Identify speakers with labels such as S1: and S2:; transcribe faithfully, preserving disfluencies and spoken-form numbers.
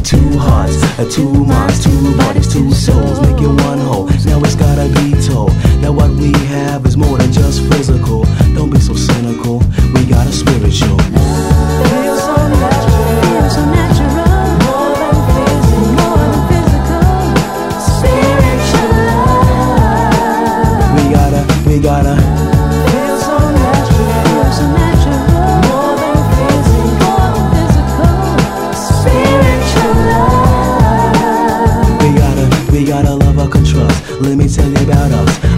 S1: two hearts, uh, two minds, two bodies, two souls, making one whole. Now it's gotta be told that what we have is more than just physical. Don't be so cynical, we got a spiritual.
S2: Feels so natural, feels so natural. More than physical, more than physical. Spiritual love.
S1: We gotta, we gotta